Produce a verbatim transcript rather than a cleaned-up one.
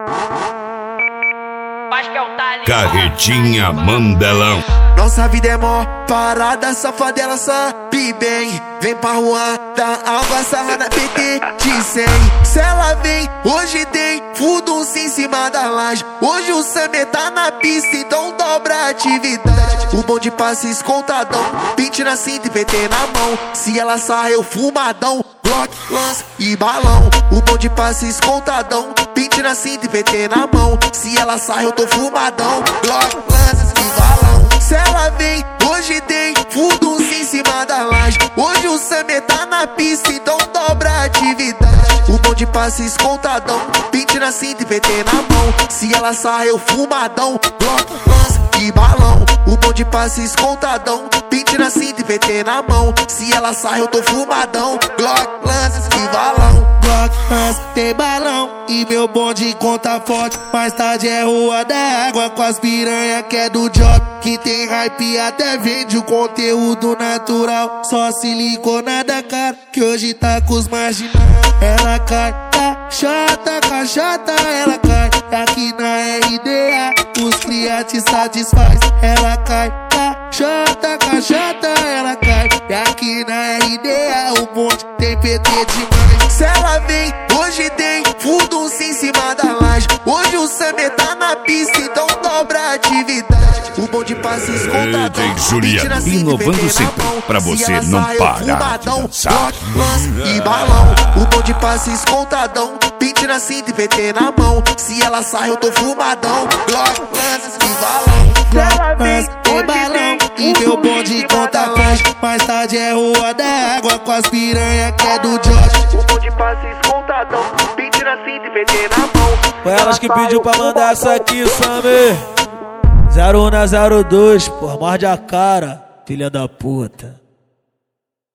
Carretinha Mandelão. Nossa vida é mó parada, safadela sabe bem. Vem pra rua, dá água, sarra na P T de cem. Se ela vem, hoje tem fudunça em cima da laje. Hoje o Samir tá na pista, então dobra a atividade. O bonde passa escoltadão, pinte na cinta e P T na mão. Se ela sai, eu fumadão, Glock, lança e balão. O bonde passa escoltadão, pinte na cinta e P T na mão. Se ela sai, eu tô fumadão, Glock, lança e balão. Se ela vem, hoje tem fudunça em cima da laje. Hoje o Samir tá na pista, então dobra a atividade. O bonde passa escoltadão, pinte na cinta e P T na mão. Se ela sai, eu fumadão, Glock, lança e balão. O bonde passa escoltadão, pinte na cinta e P T na mão. Se ela sai, eu tô fumadão, Glock, lança e balão. Glock, lança, tem balão e meu bonde conta forte. Mais tarde é rua da água com as piranha que é do job. Que tem hype até vende o conteúdo natural. Só silicona da cara que hoje tá com os marginais. Ela cai, cachota, cachota, ela cai. Aqui na R D A os cria te satisfaz. Ela cai, cachota, cachota, ela cai. E aqui na R D A o bonde tem P T demais. Se ela vem, hoje tem fudunça em cima da laje. Hoje o Samir tá na pista, então dobra a atividade. O bonde passa escoltadão, D J Juliano, inovando sempre pra você não parar de dançar. E balão, o bonde passa escoltadão, pinte na cinta e P T na mão. Se ela sai, eu tô fumadão, Glock, lança e balão. Glock, lança e balão e meu bonde conta flash. Mais tarde é rua da água com as piranha que é do Josh. O bonde passa escoltadão, pinte na cinta e P T na mão. Foi elas que pediu pra mandar essa aqui, Samir. zero um na zero dois, porra, morde a cara, filha da puta.